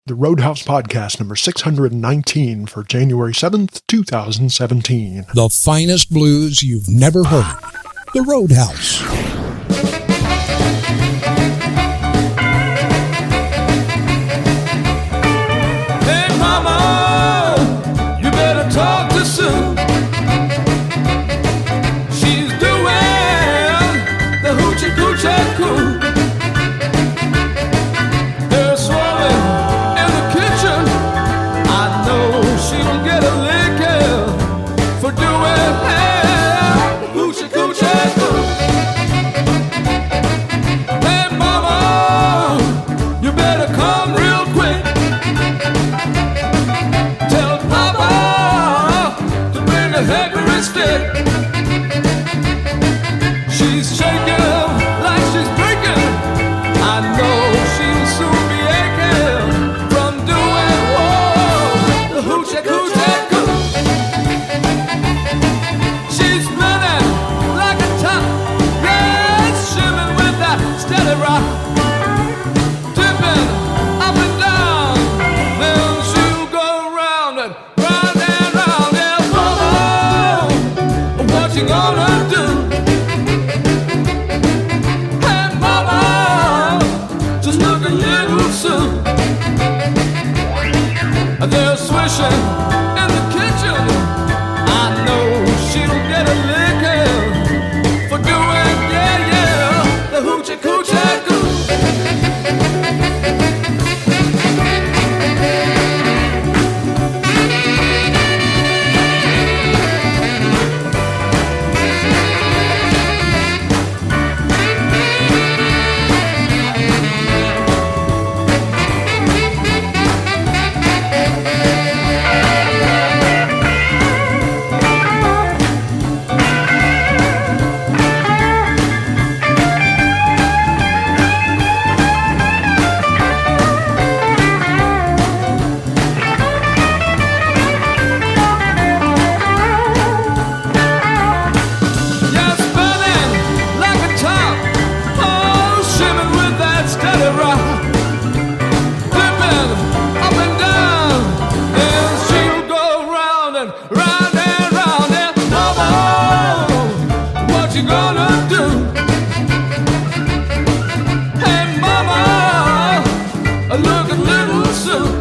The Roadhouse Podcast, number 619 for January 7th, 2017. The finest blues you've never heard. The Roadhouse. Hey, mama, you better talk to Sue. She's doing the hoochie coochie coo. They're swirling in the kitchen. I know she'll get a licking for doing the hoochie coochie coo. Hey, mama, you better come real quick. Tell Papa to bring a hickory stick. She's shaking like she's breaking. I know she'll soon be aching from doing the hoochie coochie coo. She's spinning like a top, yes, shimming with that steady rock, dipping up and down. Then she'll go round and round and round. Yeah, mama, what you gonna do? Hey, mama, just look a little soon. They're swishing in the kitchen. I know she'll get a licking for doing, yeah, the hoochie coochie coo. Yeah, spinning like a top, oh, shimming with that steady rock, dipping up and down. Then she'll go round and round and round. And mama, what you gonna do? Hey, mama, look a little soon.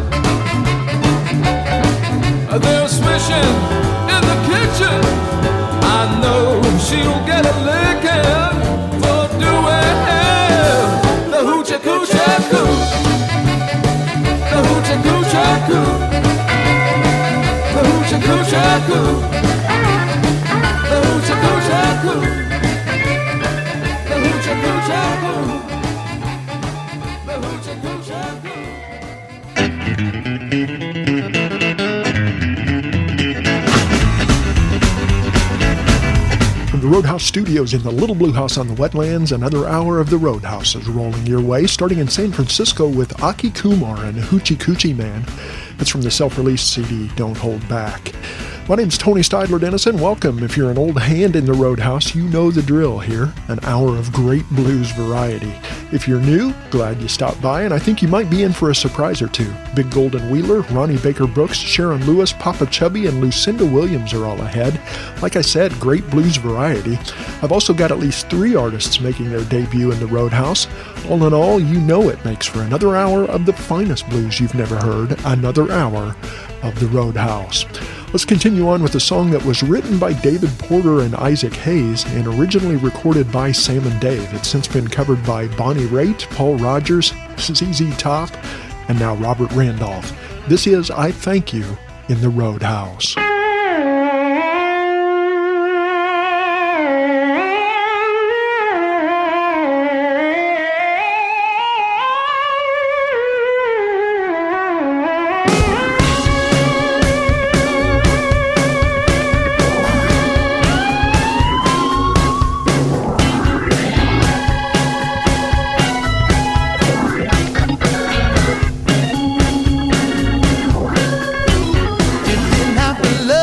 They're swishing in the kitchen. I know she'll get a licking for doing the hoochie coochie coo. The hoochie coochie coo. The hoochie coochie coo. The hoochie coochie coo. The hoochie coochie coo. The hoochie coochie coo. From the Roadhouse Studios in the Little Blue House on the Wetlands, another hour of the Roadhouse is rolling your way, starting in San Francisco with Aki Kumar and Hoochie Coochie Man. It's from the self-released CD, Don't Hold Back. My name's Tony Stidler Dennison. Welcome. If you're an old hand in the Roadhouse, you know the drill here. An hour of great blues variety. If you're new, glad you stopped by, and I think you might be in for a surprise or two. Big Golden Wheeler, Ronnie Baker Brooks, Sharon Lewis, Papa Chubby, and Lucinda Williams are all ahead. Like I said, great blues variety. I've also got at least 3 artists making their debut in the Roadhouse. All in all, you know it makes for another hour of the finest blues you've never heard. Another hour of the Roadhouse. Let's continue on with a song that was written by David Porter and Isaac Hayes and originally recorded by Sam and Dave. It's since been covered by Bonnie Raitt, Paul Rogers, ZZ Top, and now Robert Randolph. This is I Thank You in the Roadhouse. Didn't have to love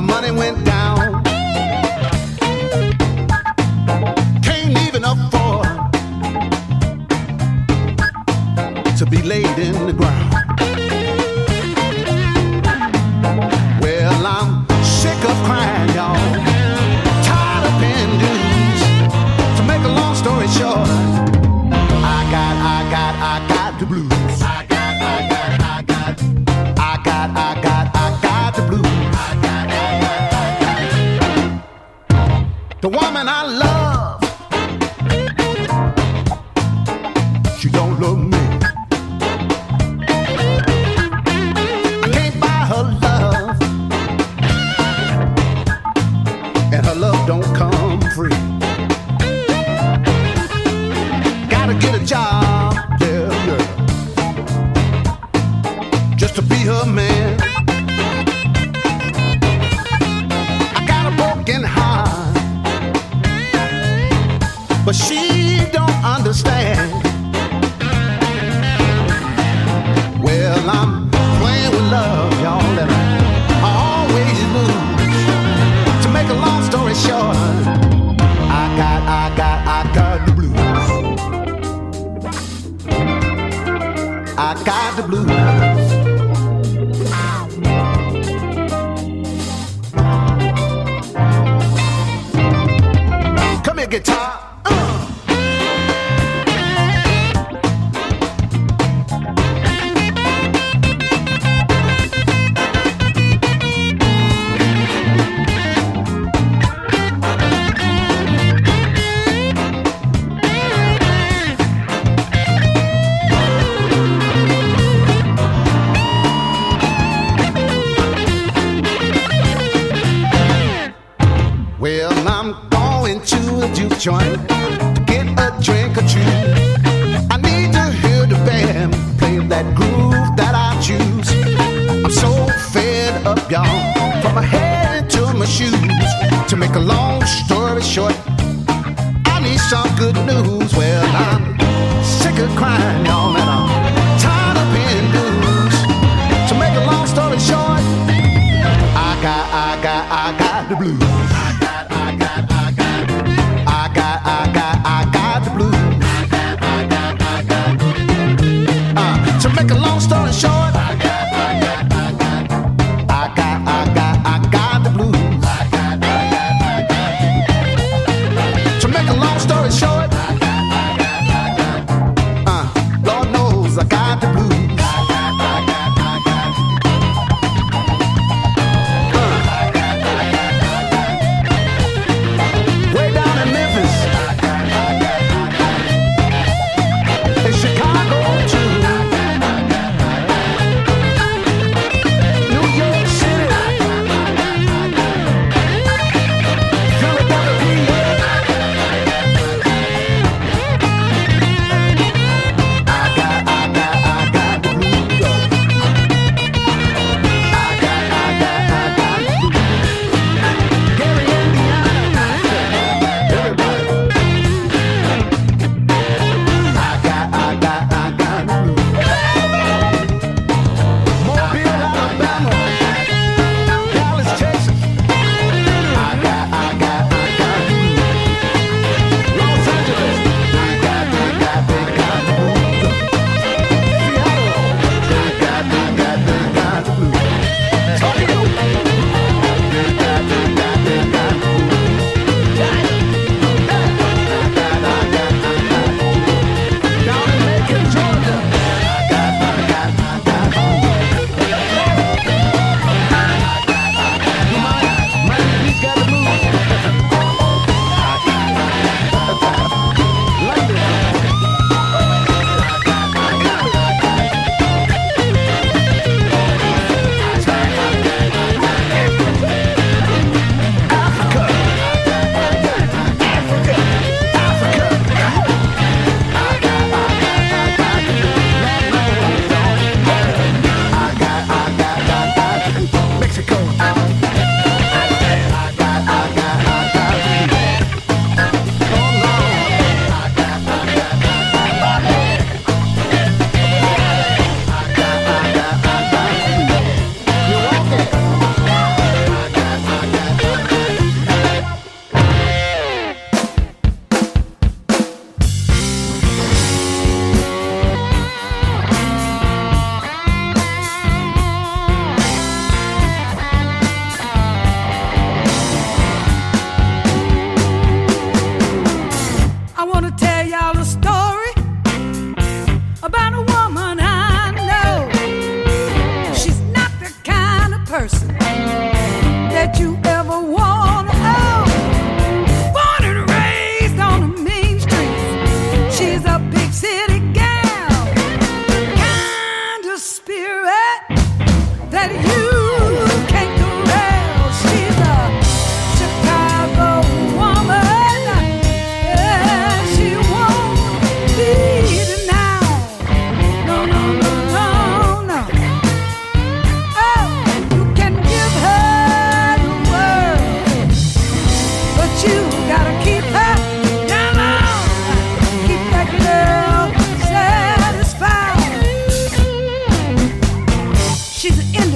money went down. Can't even afford to be laid in the ground. Well, I'm sick of crying, y'all. Tired of paying dues. To make a long story short, I got the blues. I got the blues. The woman I love, she don't love me. I can't buy her love, and her love don't come free. Gotta get a job, yeah, just to be her man. I got a broken heart, but she don't understand. Well, I'm playing with love, y'all, and I always lose. To make a long story short, I got the blues. I got the blues. Come here, guitar. Well, I'm going to a juke joint to get a drink or two. I need to hear the band play that groove that I choose. I'm so fed up, y'all, from my head to my shoes. To make a long story short, I need some good news. Well, I'm sick of crying, y'all, and I'm tired of paying dues. To make a long story short, I got the blues. I got the blues. To make a long story short, I got the blues. To make a long story short, Lord knows I got the blues.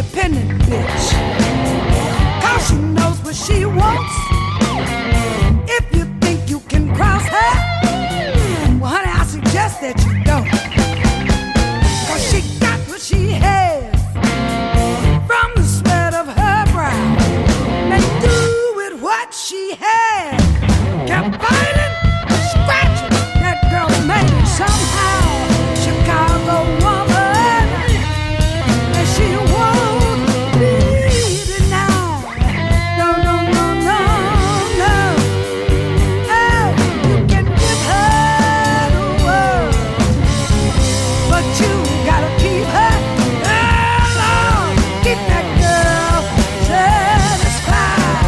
independent bitch. 'Cause she knows what she wants. If you think you can cross her, well, honey, I suggest that you don't. 'Cause she got what she has from the sweat of her brow. And do with what she has. Kept fighting, scratching. That girl made it somehow. Chicago woman, and she won't be denied. No, no, no, no, no. Oh, you can give her the world, but you gotta keep her alone. Keep that girl satisfied.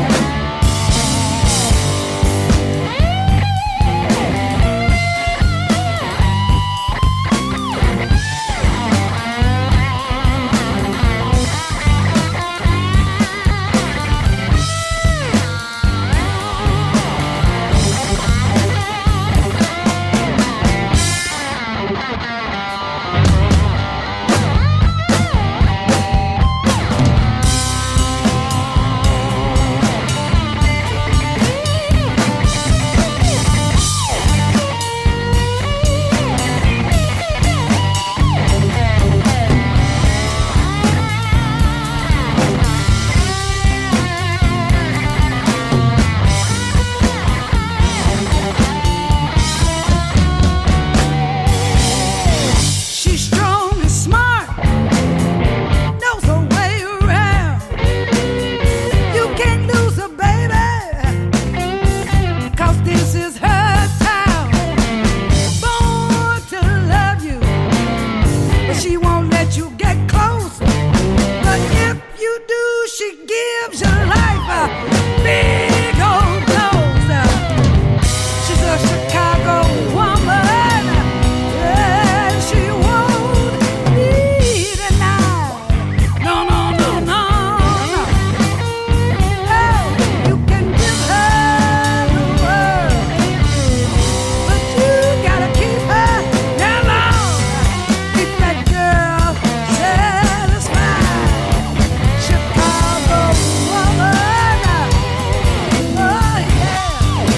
She's strong and smart, knows her way around. You can't lose her, baby, 'cause this is her town. Born to love you, but she won't let you get close. But if you do, she gives your life a big old dose. She's a Chicago woman, and she won't be denied. No, no, no, no, no. Oh, you can give her the world, but you gotta keep her alone. Keep that girl satisfied. Chicago woman, oh yeah.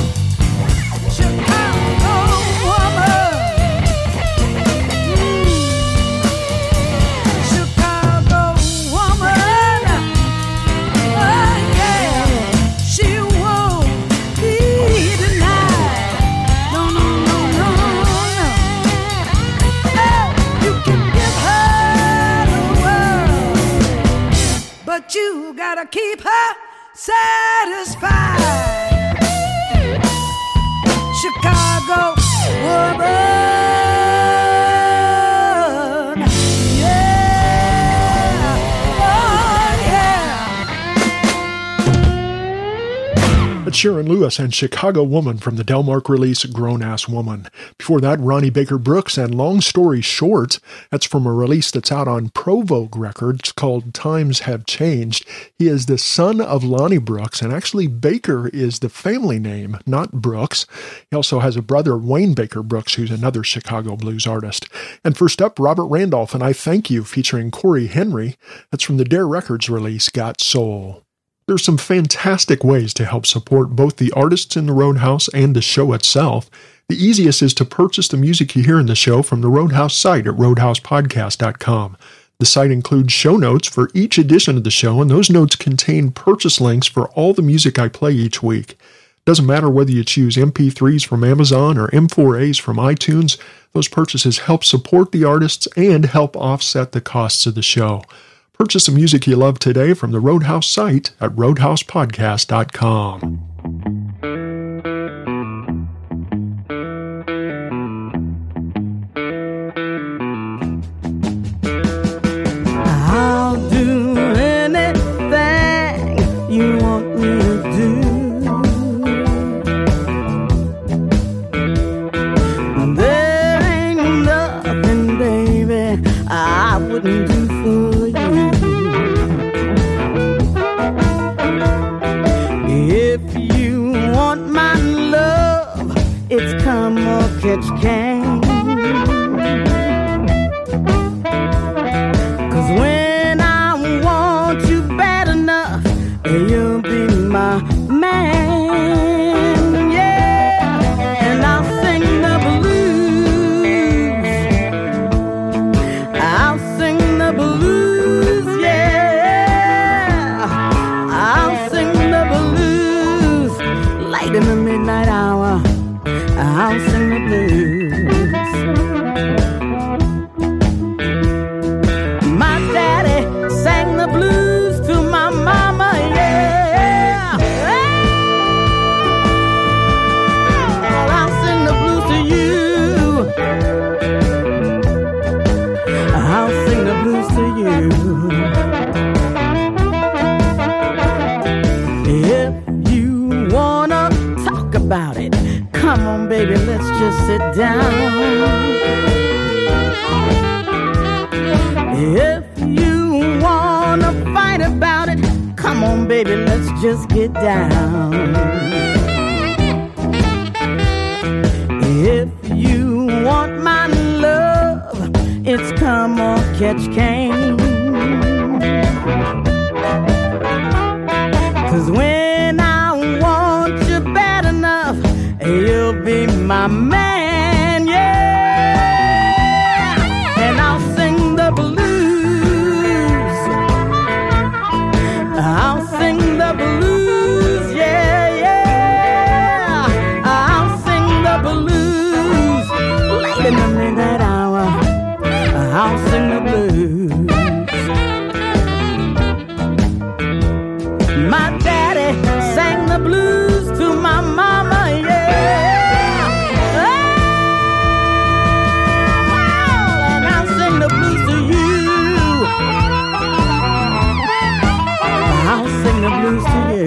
Chicago woman, Chicago woman, oh yeah. She won't be denied. No, no, no, no, no. Oh, you can give her the world, but you gotta keep her satisfied. Chicago woman, yeah, oh yeah. That's Sharon Lewis and Chicago Woman from the Delmark release Grown Ass Woman. Before that, Ronnie Baker Brooks and Long Story Short. That's from a release that's out on Provogue Records called Times Have Changed. He is the son of Lonnie Brooks, and actually Baker is the family name, not Brooks. He also has a brother, Wayne Baker Brooks, who's another Chicago blues artist. And first up, Robert Randolph and I Thank You, featuring Corey Henry. That's from the Dare Records release Got Soul. There's some fantastic ways to help support both the artists in the Roadhouse and the show itself. The easiest is to purchase the music you hear in the show from the Roadhouse site at roadhousepodcast.com. The site includes show notes for each edition of the show, and those notes contain purchase links for all the music I play each week. Doesn't matter whether you choose MP3s from Amazon or M4As from iTunes, those purchases help support the artists and help offset the costs of the show. Purchase the music you love today from the Roadhouse site at roadhousepodcast.com. I'll do anything you want me to do. There ain't nothing, baby, I wouldn't do for you. If sit down. If you wanna fight about it, come on, baby, let's just get down. If you want my love, it's come or catch cane. 'Cause when I want you bad enough, you'll be my man, yeah. And I'll sing the blues. I'll sing the blues, yeah, yeah. I'll sing the blues. Late in the midnight hour, I'll sing the blues. My daddy sang the blues to my mama, yeah. Oh, and I'll sing the blues to you. I'll sing the blues to you.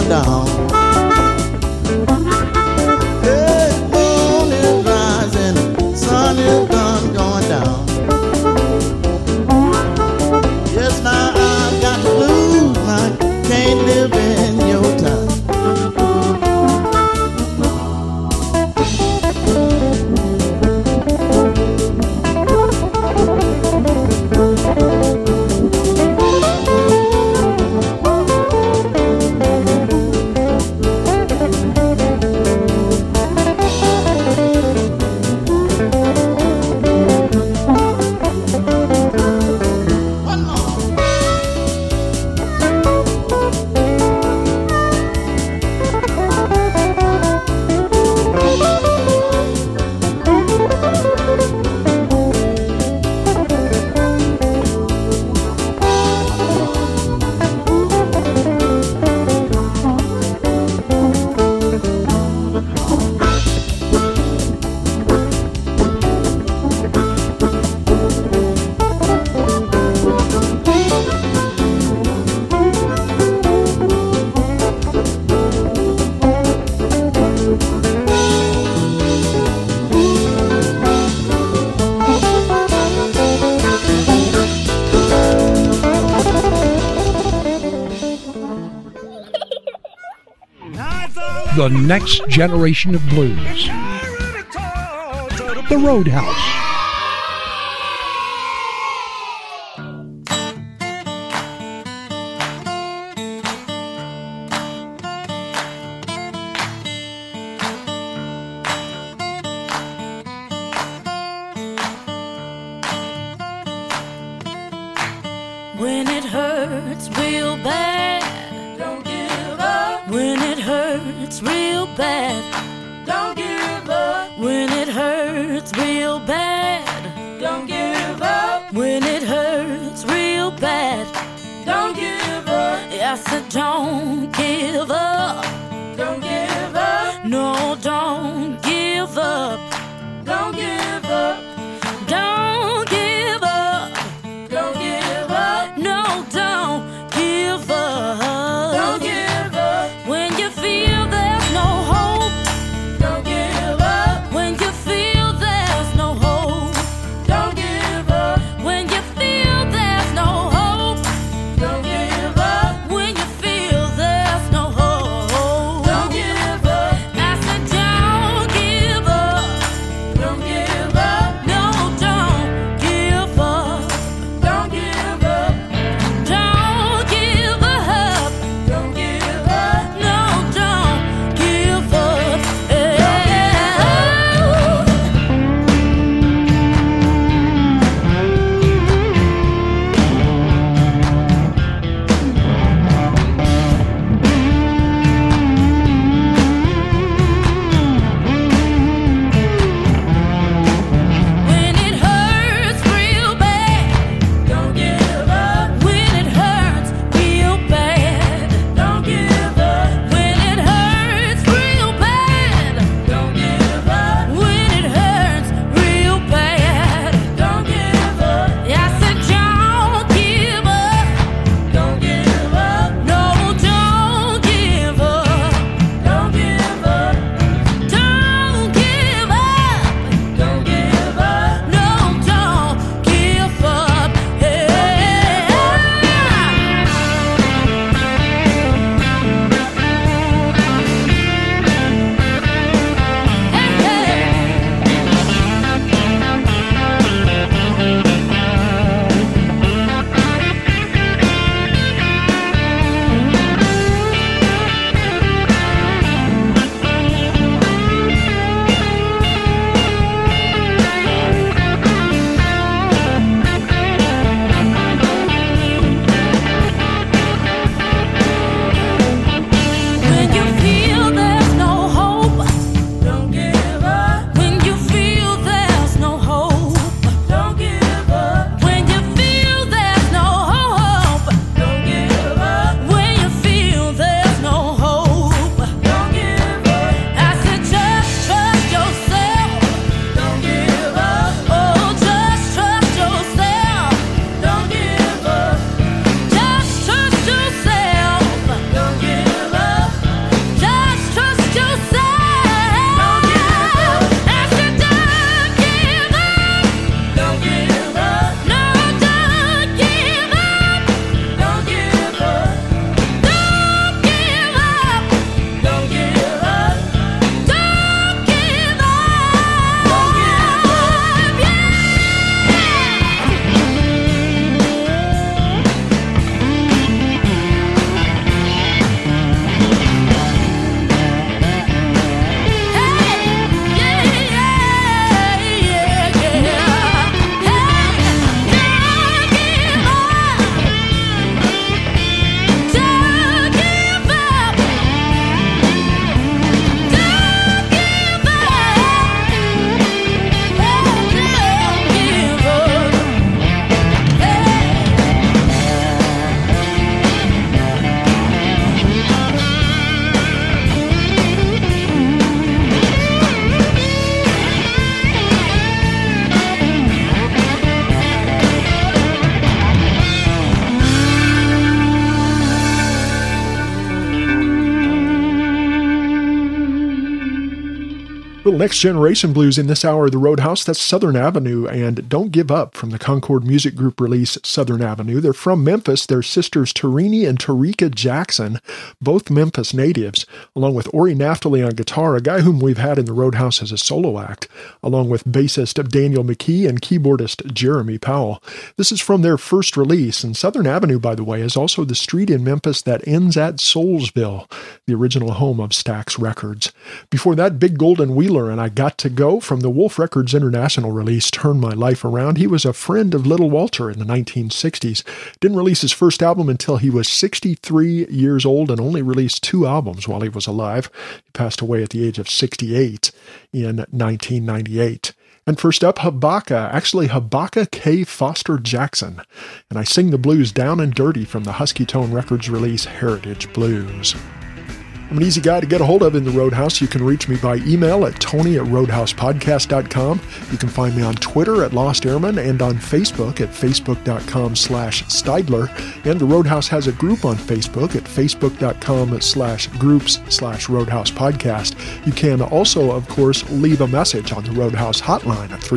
going down. Hey, moon is rising, sun is done going down. Yes, now I got the blues, I can't live in your town. The next generation of blues. The Roadhouse. When it hurts real bad, don't give up. When it hurts real bad, don't give up. When it hurts real bad, don't give up. When it hurts real bad, don't give up. I said don't give up. Don't give up. No, don't give up. Don't give up. Don't give up. Don't give up. No, don't give up. Don't give up. When you feel there's no hope, don't give up. When you feel there's no hope, don't give up. When you feel there's no hope, don't give up. When you feel there's no hope, don't give up. I said don't give up. Little Next Generation Blues in this hour of the Roadhouse. That's Southern Avenue and Don't Give Up from the Concord Music Group release Southern Avenue. They're from Memphis. They're sisters Tarini and Tarika Jackson, both Memphis natives, along with Ori Naftali on guitar, a guy whom we've had in the Roadhouse as a solo act, along with bassist Daniel McKee and keyboardist Jeremy Powell. This is from their first release, and Southern Avenue, by the way, is also the street in Memphis that ends at Soulsville, the original home of Stax Records. Before that, Big Golden Wheeler and I Got to Go from the Wolf Records International release Turn My Life Around. He was a friend of Little Walter in the 1960s. Didn't release his first album until he was 63 years old and only released 2 albums while he was alive. He passed away at the age of 68 in 1998. And first up, Habakkuk K. Foster Jackson. And I Sing the Blues Down and Dirty from the Husky Tone Records release Heritage Blues. I'm an easy guy to get a hold of in the Roadhouse. You can reach me by email at tony@roadhousepodcast.com. You can find me on Twitter at Lost Airman and on Facebook at facebook.com/Steidler. And the Roadhouse has a group on Facebook at facebook.com/groups/Roadhouse Podcast. You can also, of course, leave a message on the Roadhouse hotline at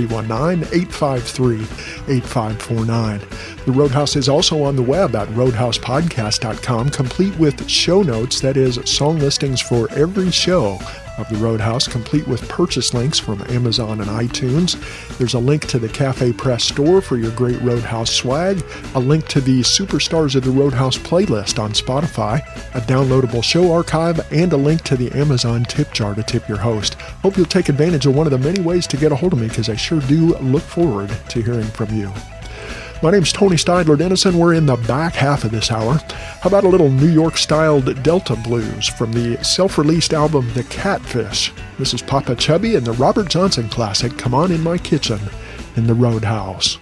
319-853-8549. The Roadhouse is also on the web at roadhousepodcast.com, complete with show notes, that is, song listings for every show of the Roadhouse, complete with purchase links from Amazon and iTunes. There's a link to the Cafe Press store for your great Roadhouse swag, a link to the Superstars of the Roadhouse playlist on Spotify, a downloadable show archive, and a link to the Amazon tip jar to tip your host. Hope you'll take advantage of one of the many ways to get a hold of me, because I sure do look forward to hearing from you. My name's Tony Steidler Dennison. We're in the back half of this hour. How about a little New York-styled Delta blues from the self-released album The Catfish? This is Papa Chubby and the Robert Johnson classic, Come On In My Kitchen, in the Roadhouse.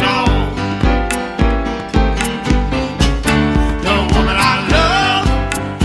The woman I love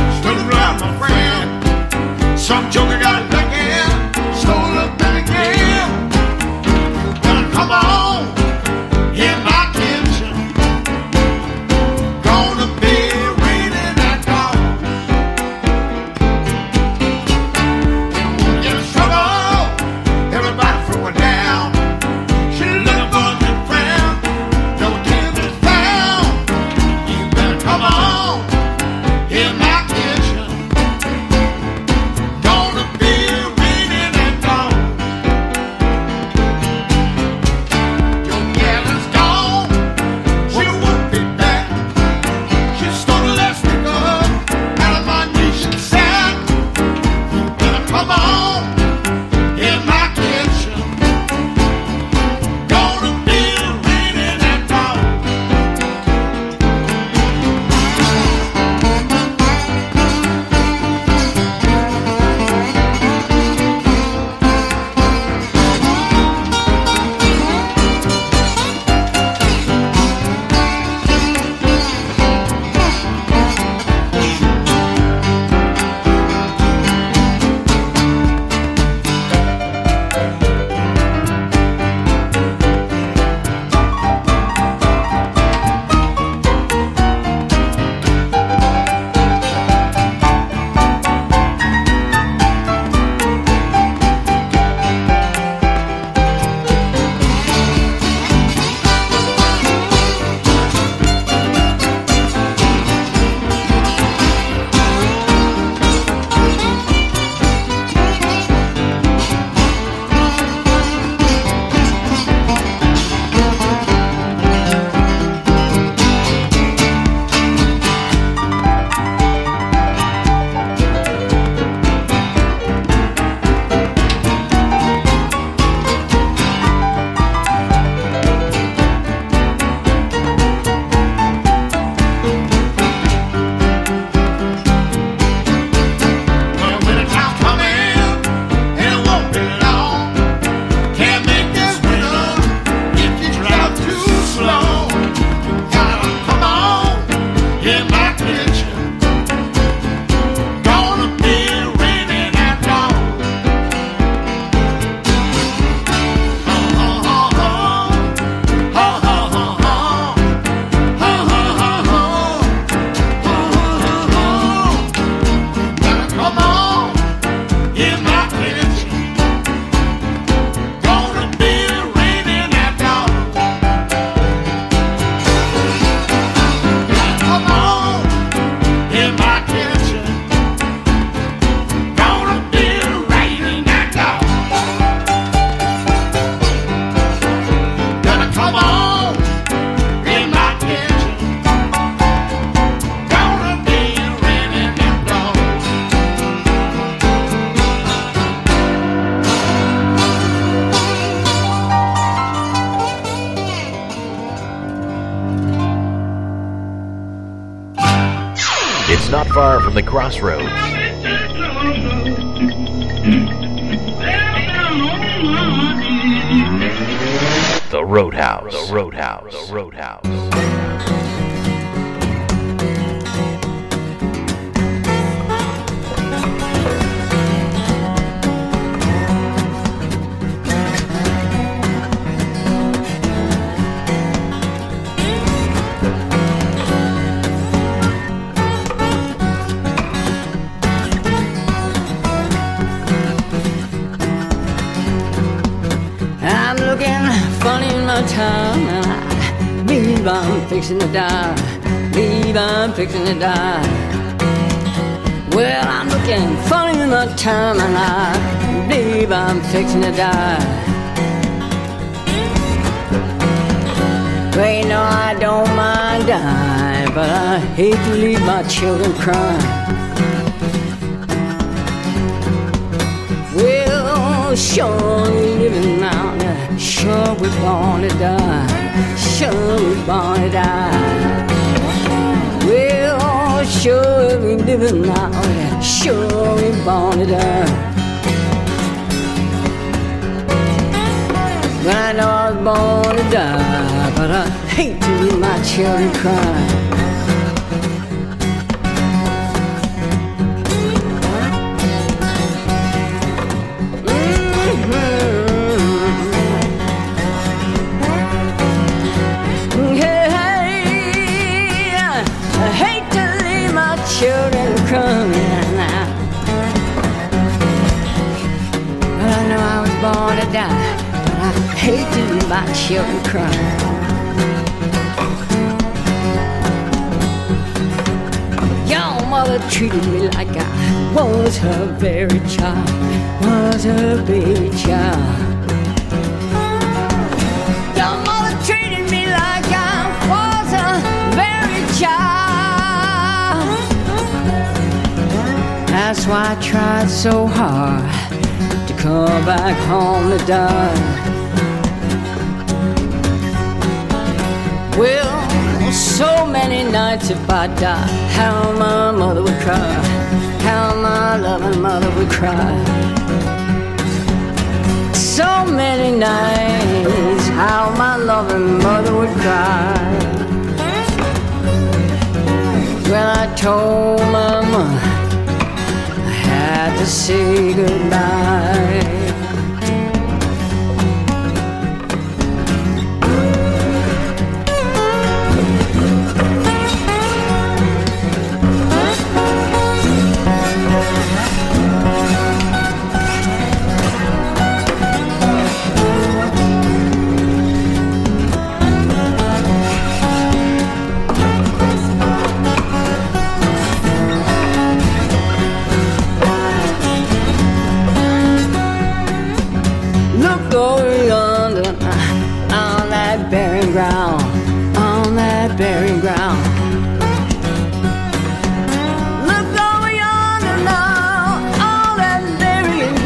not far from the crossroads. The Roadhouse. The Roadhouse. The Roadhouse. I'm looking funny in my time, and I believe I'm fixing to die. Believe I'm fixing to die. Well, I'm looking funny in my time, and I believe I'm fixing to die. Wait, no, I don't mind dying, but I hate to leave my children crying. Well, sure we living now, sure we're born to die, sure we're born to die. Well, sure we living now, sure we're born to die. Well, I know I was born to die, but I hate to leave my children crying. Children crying now. Well, I know I was born to die, but I hate to leave my children crying. Your mother treated me like I was her very child, was her baby child. Your mother treated me like I was her very child. That's why I tried so hard to come back home to die. Well, so many nights if I die, how my mother would cry, how my loving mother would cry. So many nights, how my loving mother would cry. Well, I told my mother had to say goodbye. Burying ground. Look over yonder now, all that burying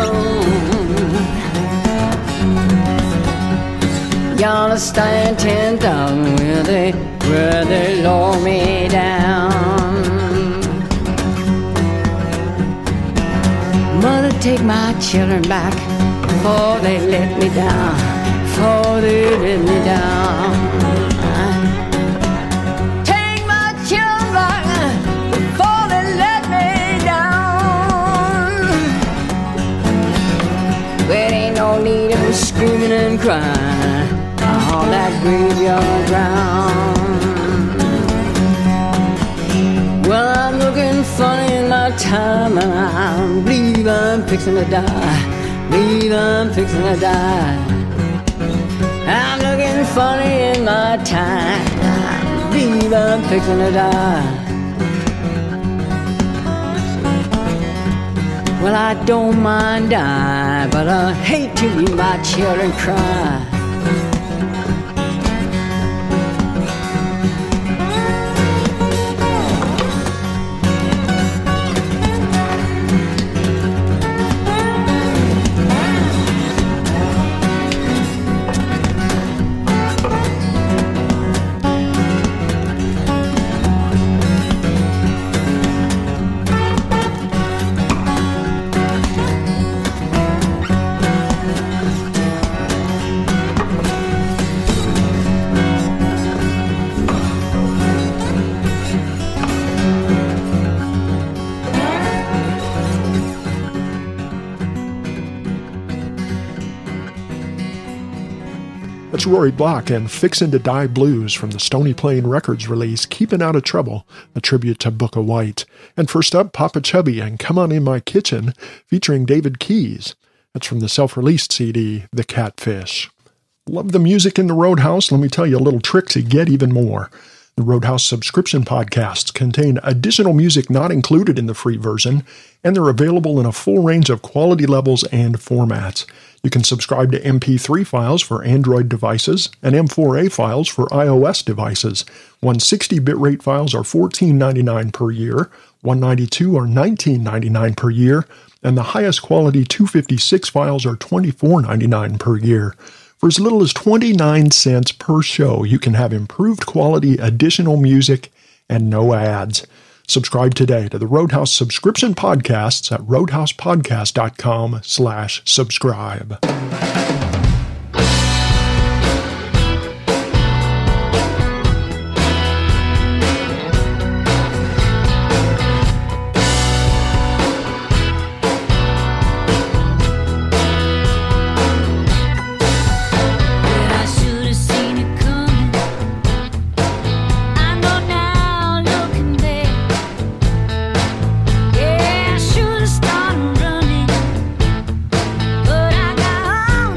ground. Yonder stand 10,000 where they lower me down. Mother, take my children back before they let me down, before they let me down. Screaming and crying on that graveyard ground. Well, I'm looking funny in my time, and I believe I'm fixing to die, believe I'm fixing to die. I'm looking funny in my time, I believe I'm fixing to die. Well, I don't mind dying, but I hate to leave my children cry. That's Rory Block and Fixin' to Die Blues from the Stony Plain Records release Keepin' Out of Trouble, a tribute to Booker White. And first up, Papa Chubby and Come On In My Kitchen, featuring David Keys. That's from the self-released CD, The Catfish. Love the music in the Roadhouse? Let me tell you a little trick to get even more. The Roadhouse subscription podcasts contain additional music not included in the free version, and they're available in a full range of quality levels and formats. You can subscribe to MP3 files for Android devices and M4A files for iOS devices. 160 bitrate files are $14.99 per year, 192 are $19.99 per year, and the highest quality 256 files are $24.99 per year. For as little as 29 cents per show, you can have improved quality additional music and no ads. Subscribe today to the Roadhouse subscription podcasts at roadhousepodcast.com/subscribe. Yeah, I should have started running, but I got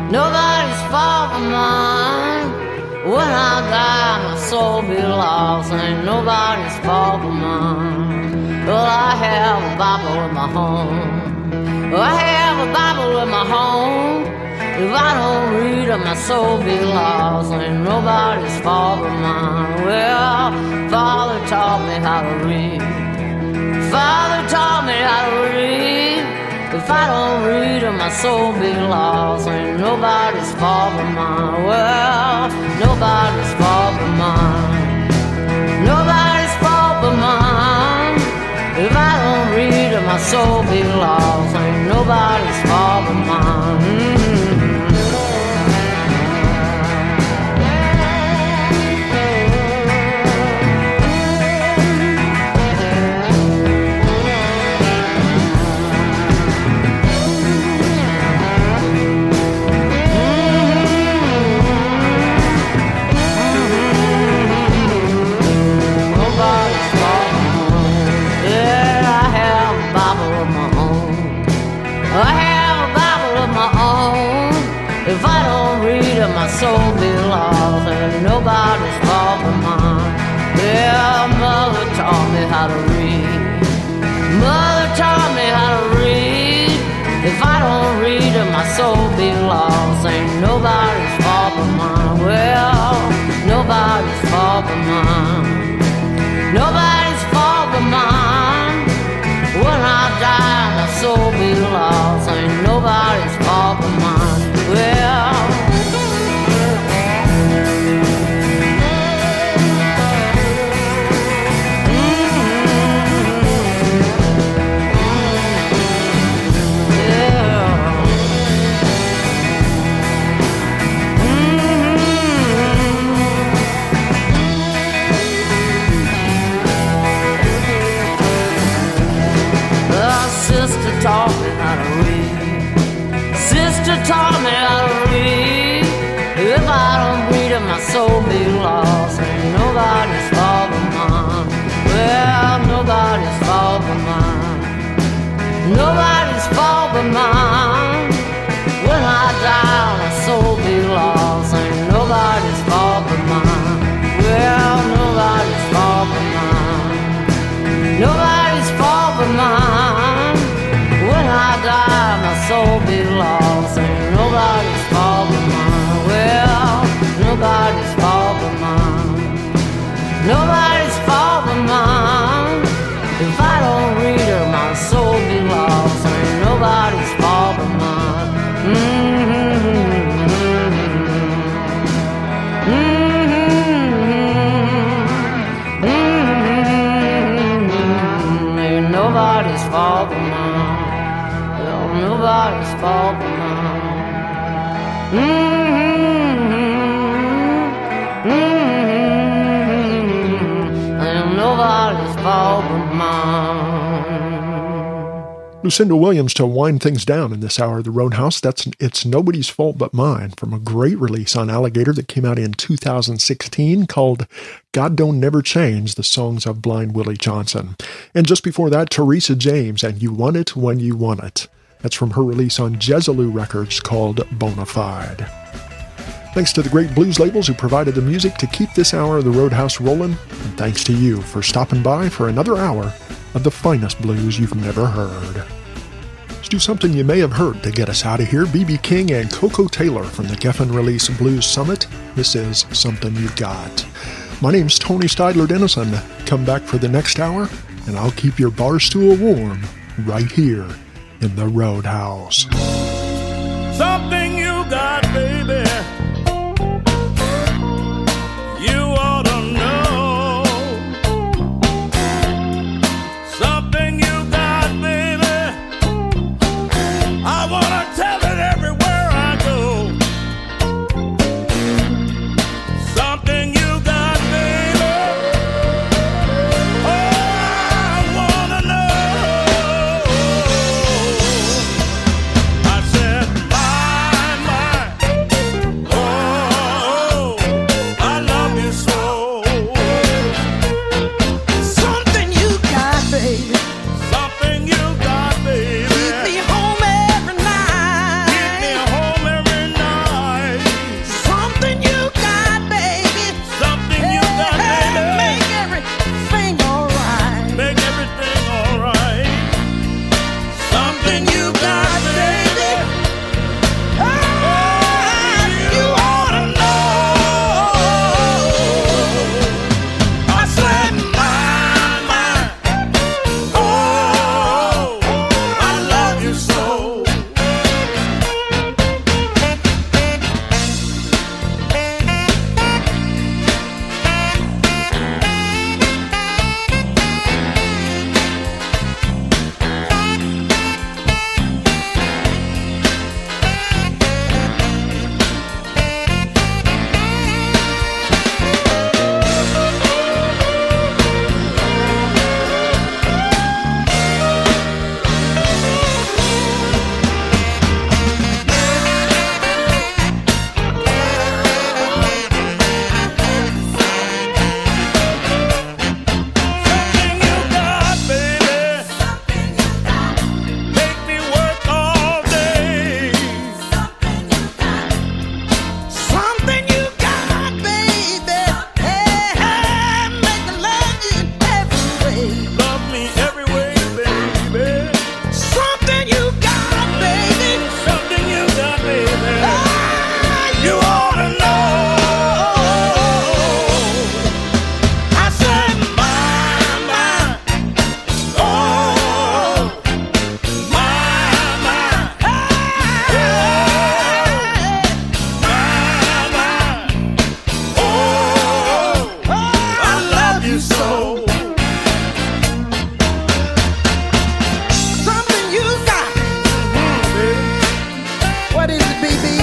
Nobody's fault but mine. When I die, my soul be lost. Ain't nobody's fault but mine. Well, I have a Bible in my home. I have a Bible in my home. If I don't read it, my soul be lost. Ain't nobody's fault but mine. Well, Father taught me how to read. Father taught me how to read. If I don't read it, my soul be lost. Ain't nobody's fault but mine. Well, nobody's fault but mine. Nobody's fault but mine. If I don't read it, my soul be lost. Ain't nobody's fault but mine. If I don't read it, my soul be lost. Ain't nobody's fault but mine. Yeah, mother taught me how to read. Mother taught me how to read. If I don't read it, my soul be lost. Ain't nobody's fault but mine. Well, nobody's fault but mine. Nobody's fault but mine. When I die, my soul be lost. Ain't nobody's fault but mine. Well, sister taught me how to read. Sister taught me how to read. If I don't read it, my soul be lost. Ain't nobody's fault but mine. Well, nobody's fault but mine. Nobody's fault but mine. When I die, my soul be lost. Ain't nobody's fault but mine. Well, nobody's fault but mine. Nobody's fault but mine. When I die, my soul be lost. Ain't nobody's fault but mine. Well, nobody's fault but mine. Nobody's fault but mine. If I don't read her, my soul be lost. Ain't nobody's fault but mine. Ain't nobody's fault but mine. Nobody's fault but mine. Ain't nobody's fault but mine. Lucinda Williams to wind things down in this hour of the Roadhouse. That's It's Nobody's Fault But Mine, from a great release on Alligator that came out in 2016 called God Don't Never Change, the songs of Blind Willie Johnson. And just before that, Teresa James and You Want It When You Want It. That's from her release on Jezalou Records called Bonafide. Thanks to the great blues labels who provided the music to keep this hour of the Roadhouse rolling, and thanks to you for stopping by for another hour of the finest blues you've never heard. Let's do something you may have heard to get us out of here. B.B. King and Coco Taylor from the Geffen release Blues Summit. This is Something You've Got. My name's Tony Steidler Dennison. Come back for the next hour, and I'll keep your bar stool warm right here in the Roadhouse. Something you got, baby. You ought to know. Something you got, baby. I want to tell it everywhere I go. Something you got, baby. Oh, I want to know. I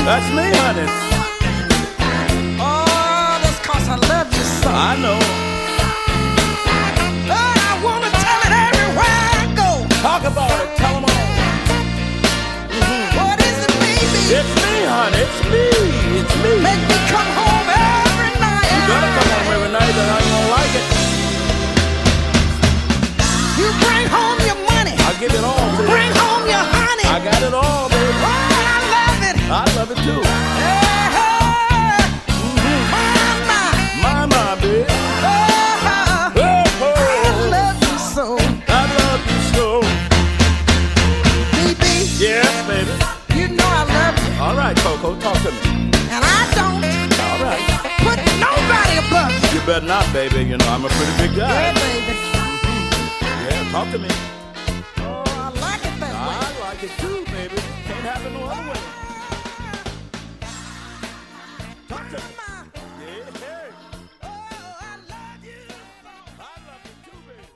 That's me, honey. Oh, that's 'cause I love you so. I know. Lord, I wanna tell it everywhere I go. Talk about it. Tell them all. What is it, baby? It's me, honey. It's me. It's me. Make me come home every night. You gotta come home every night, or I ain't gonna like it. You bring home your money. I give it all to you. Bring home your honey. I got it all, baby. Oh, I love it. I love it too. Yeah. My, baby. Oh, I love you so. I love you so. Baby. Yes, baby. You know I love you. All right, Coco, talk to me. And I don't All right. put nobody above you. You better not, baby. You know, I'm a pretty big guy. Yeah, baby. Yeah, talk to me. Oh, I like it that way. I like it too, baby. Can't happen no other way. Talk to me. Yeah, hey. Oh, I love you. I love you too, baby.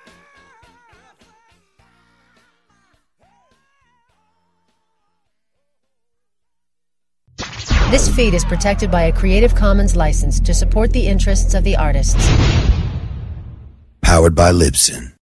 This feed is protected by a Creative Commons license to support the interests of the artists. Powered by Libsyn.